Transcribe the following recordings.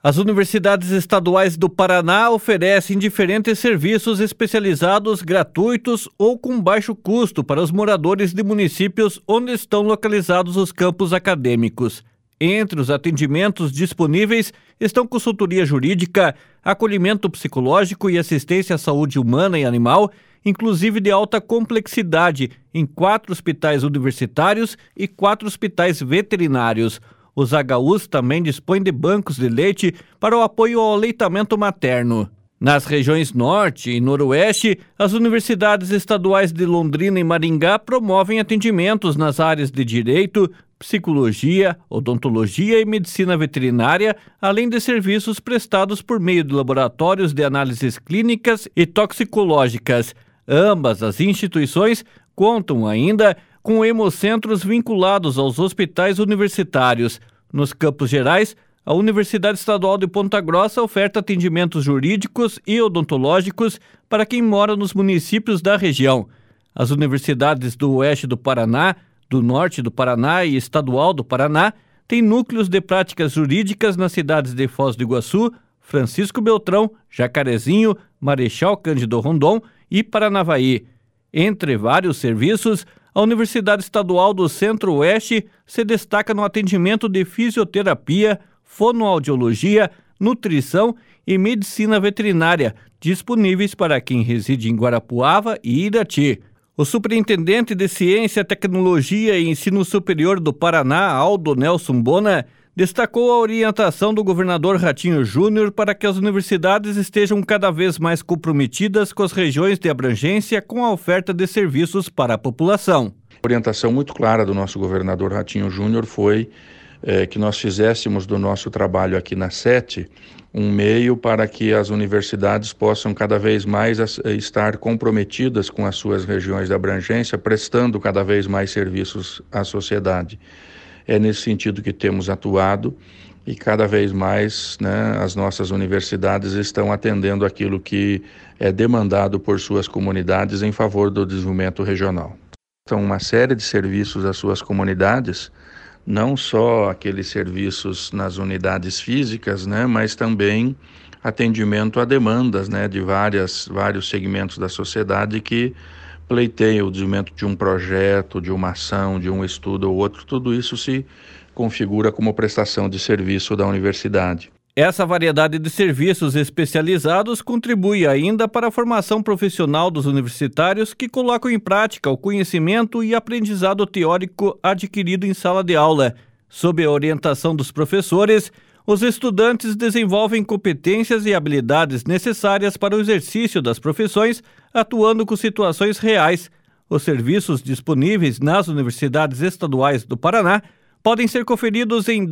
As universidades estaduais do Paraná oferecem diferentes serviços especializados gratuitos ou com baixo custo para os moradores de municípios onde estão localizados os campos acadêmicos. Entre os atendimentos disponíveis estão consultoria jurídica, acolhimento psicológico e assistência à saúde humana e animal, inclusive de alta complexidade, em 4 hospitais universitários e 4 hospitais veterinários. Os HUs também dispõem de bancos de leite para o apoio ao aleitamento materno. Nas regiões Norte e Noroeste, as universidades estaduais de Londrina e Maringá promovem atendimentos nas áreas de Direito, Psicologia, Odontologia e Medicina Veterinária, além de serviços prestados por meio de laboratórios de análises clínicas e toxicológicas. Ambas as instituições contam ainda com hemocentros vinculados aos hospitais universitários. Nos Campos Gerais, a Universidade Estadual de Ponta Grossa oferta atendimentos jurídicos e odontológicos para quem mora nos municípios da região. As universidades do Oeste do Paraná, do Norte do Paraná e Estadual do Paraná têm núcleos de práticas jurídicas nas cidades de Foz do Iguaçu, Francisco Beltrão, Jacarezinho, Marechal Cândido Rondon e Paranavaí. Entre vários serviços, a Universidade Estadual do Centro-Oeste se destaca no atendimento de fisioterapia, fonoaudiologia, nutrição e medicina veterinária, disponíveis para quem reside em Guarapuava e Irati. O superintendente de Ciência, Tecnologia e Ensino Superior do Paraná, Aldo Nelson Bona, destacou a orientação do governador Ratinho Júnior para que as universidades estejam cada vez mais comprometidas com as regiões de abrangência com a oferta de serviços para a população. A orientação muito clara do nosso governador Ratinho Júnior foi que nós fizéssemos do nosso trabalho aqui na SET um meio para que as universidades possam cada vez mais estar comprometidas com as suas regiões de abrangência, prestando cada vez mais serviços à sociedade. É nesse sentido que temos atuado e cada vez mais, as nossas universidades estão atendendo aquilo que é demandado por suas comunidades em favor do desenvolvimento regional. Então, uma série de serviços às suas comunidades, não só aqueles serviços nas unidades físicas, mas também atendimento a demandas de vários segmentos da sociedade que pleiteiam o desenvolvimento de um projeto, de uma ação, de um estudo ou outro. Tudo isso se configura como prestação de serviço da universidade. Essa variedade de serviços especializados contribui ainda para a formação profissional dos universitários que colocam em prática o conhecimento e aprendizado teórico adquirido em sala de aula. Sob a orientação dos professores, os estudantes desenvolvem competências e habilidades necessárias para o exercício das profissões, atuando com situações reais. Os serviços disponíveis nas universidades estaduais do Paraná podem ser conferidos em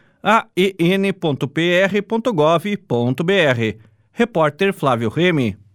www.aen.pr.gov.br. Repórter Flávio Remy.